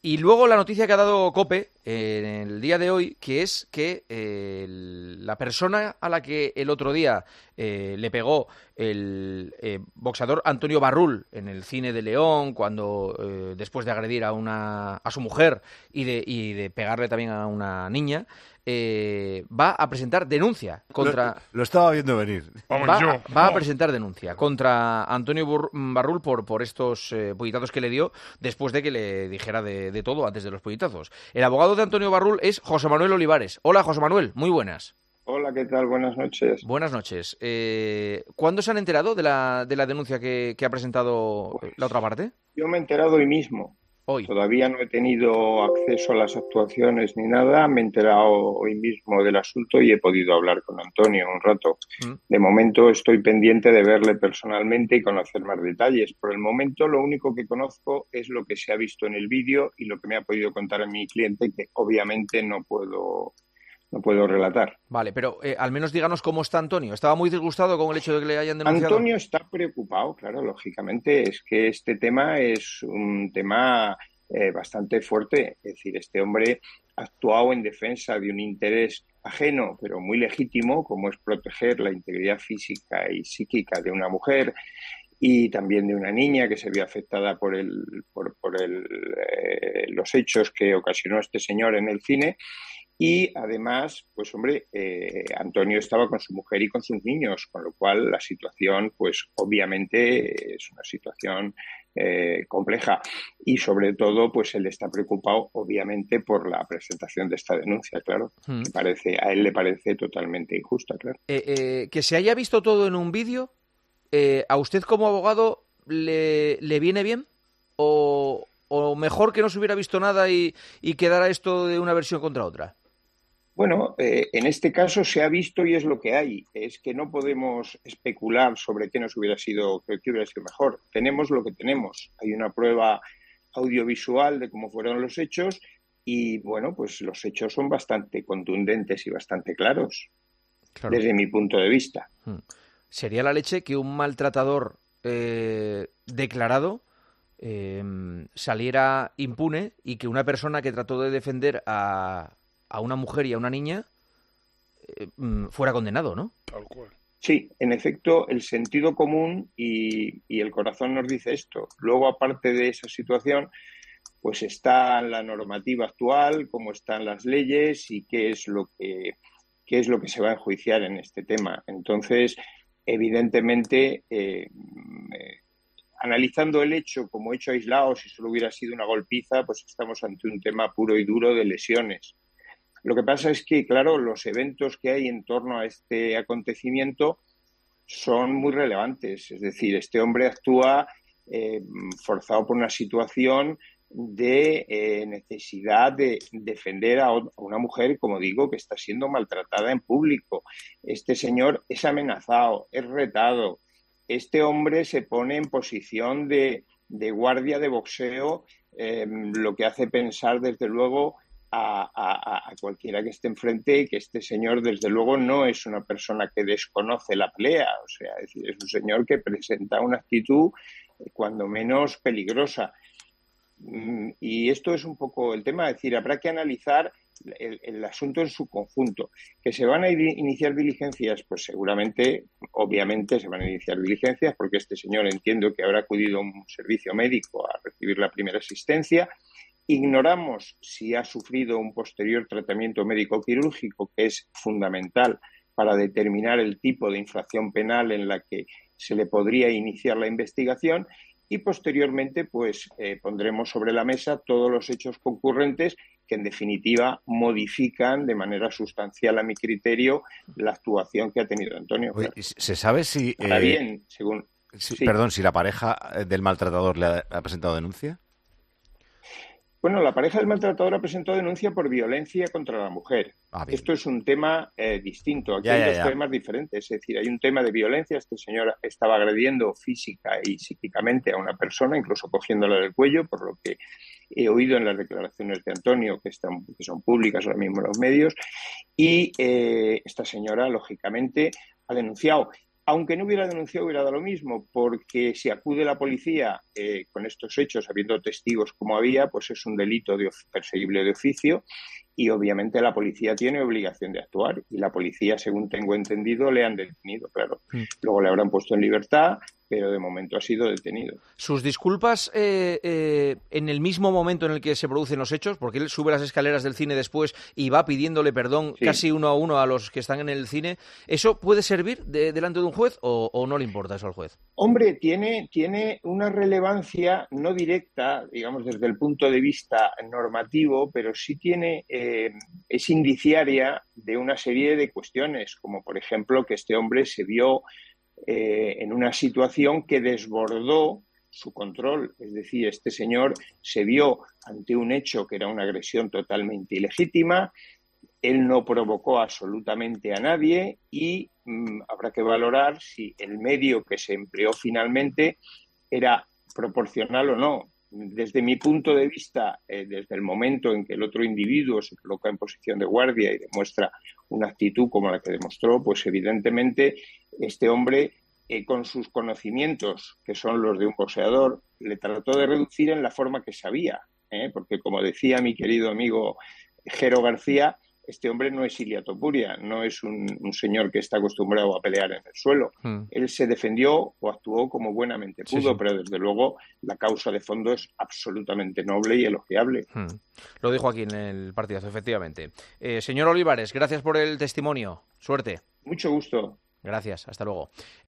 Y luego la noticia que ha dado COPE en el día de hoy, que es que la persona a la que el otro día le pegó el boxeador Antonio Barrul en el cine de León, cuando después de agredir a su mujer y de pegarle también a una niña, va a presentar denuncia contra... Lo estaba viendo venir. Vamos, yo. Va a presentar denuncia contra Antonio Barrul por estos puñetazos que le dio después de que le dijera de todo antes de los puñetazos. El abogado de Antonio Barrul es José Manuel Olivares. Hola, José Manuel, muy buenas. Hola, ¿qué tal? Buenas noches. Buenas noches. ¿Cuándo se han enterado de la denuncia que ha presentado Pues la otra parte? yo me he enterado hoy mismo. Hoy. Todavía no he tenido acceso a las actuaciones ni nada. Me he enterado hoy mismo del asunto y he podido hablar con Antonio un rato. De momento estoy pendiente de verle personalmente y conocer más detalles. Por el momento lo único que conozco es lo que se ha visto en el vídeo y lo que me ha podido contar a mi cliente, que obviamente no puedo relatar. Vale, pero al menos díganos cómo está Antonio. ¿Estaba muy disgustado con el hecho de que le hayan denunciado? Antonio está preocupado, claro, lógicamente. Es que este tema es un tema bastante fuerte. Es decir, este hombre ha actuado en defensa de un interés ajeno, pero muy legítimo, como es proteger la integridad física y psíquica de una mujer y también de una niña que se vio afectada por los hechos que ocasionó este señor en el cine. Y además, pues hombre, Antonio estaba con su mujer y con sus niños, con lo cual la situación, pues obviamente es una situación compleja. Y sobre todo, pues él está preocupado, obviamente, por la presentación de esta denuncia, claro, que a él le parece totalmente injusta, claro. Que se haya visto todo en un vídeo, ¿a usted como abogado le viene bien? ¿O mejor que no se hubiera visto nada y quedara esto de una versión contra otra? Bueno, en este caso se ha visto y es lo que hay. Es que no podemos especular sobre qué qué hubiera sido mejor. Tenemos lo que tenemos. Hay una prueba audiovisual de cómo fueron los hechos y, bueno, pues los hechos son bastante contundentes y bastante claros, Claro. Desde mi punto de vista. Sería la leche que un maltratador declarado saliera impune y que una persona que trató de defender a una mujer y a una niña fuera condenado, ¿no? Tal cual. Sí, en efecto, el sentido común y el corazón nos dice esto. Luego, aparte de esa situación, pues está la normativa actual, cómo están las leyes y qué es lo que se va a enjuiciar en este tema. Entonces, evidentemente, analizando el hecho como hecho aislado, si solo hubiera sido una golpiza, pues estamos ante un tema puro y duro de lesiones. Lo que pasa es que, claro, los eventos que hay en torno a este acontecimiento son muy relevantes. Es decir, este hombre actúa forzado por una situación de necesidad de defender a una mujer, como digo, que está siendo maltratada en público. Este señor es amenazado, es retado. Este hombre se pone en posición de guardia de boxeo, lo que hace pensar, desde luego, a cualquiera que esté enfrente, que este señor, desde luego, no es una persona que desconoce la pelea. O sea, es decir, es un señor que presenta una actitud cuando menos peligrosa. Y esto es un poco el tema, es decir, habrá que analizar el asunto en su conjunto. ¿Que se van a iniciar diligencias? Pues seguramente, obviamente, se van a iniciar diligencias porque este señor, entiendo que habrá acudido a un servicio médico a recibir la primera asistencia. Ignoramos si ha sufrido un posterior tratamiento médico-quirúrgico, que es fundamental para determinar el tipo de infracción penal en la que se le podría iniciar la investigación. Y posteriormente, pues pondremos sobre la mesa todos los hechos concurrentes que, en definitiva, modifican de manera sustancial, a mi criterio, la actuación que ha tenido Antonio. Oye, ¿se sabe si, Ahora bien, según... si Sí. perdón, si la pareja del maltratador le ha presentado denuncia? Bueno, la pareja del maltratador ha presentado denuncia por violencia contra la mujer. Esto es un tema distinto. Aquí hay dos temas diferentes. Es decir, hay un tema de violencia. Este señor estaba agrediendo física y psíquicamente a una persona, incluso cogiéndola del cuello, por lo que he oído en las declaraciones de Antonio, que son públicas ahora mismo en los medios. Y esta señora, lógicamente, ha denunciado. Aunque no hubiera denunciado, hubiera dado lo mismo, porque si acude la policía con estos hechos, habiendo testigos como había, pues es un delito perseguible de oficio y obviamente la policía tiene obligación de actuar y la policía, según tengo entendido, le han detenido, claro. Luego le habrán puesto en libertad, pero de momento ha sido detenido. ¿Sus disculpas en el mismo momento en el que se producen los hechos? Porque él sube las escaleras del cine después y va pidiéndole perdón casi uno a uno a los que están en el cine. ¿Eso puede servir delante de un juez o no le importa eso al juez? Hombre, tiene una relevancia no directa, digamos, desde el punto de vista normativo, pero sí es indiciaria de una serie de cuestiones, como por ejemplo que este hombre se vio en una situación que desbordó su control. Es decir, este señor se vio ante un hecho que era una agresión totalmente ilegítima, él no provocó absolutamente a nadie y habrá que valorar si el medio que se empleó finalmente era proporcional o no. Desde mi punto de vista, desde el momento en que el otro individuo se coloca en posición de guardia y demuestra una actitud como la que demostró, pues evidentemente este hombre, con sus conocimientos, que son los de un boxeador, le trató de reducir en la forma que sabía, porque como decía mi querido amigo Jero García, este hombre no es Ilia Topuria, no es un señor que está acostumbrado a pelear en el suelo. Él se defendió o actuó como buenamente pudo, pero desde luego la causa de fondo es absolutamente noble y elogiable. Lo dijo aquí en el partidazo, efectivamente. Señor Olivares, gracias por el testimonio. Suerte. Mucho gusto. Gracias, hasta luego.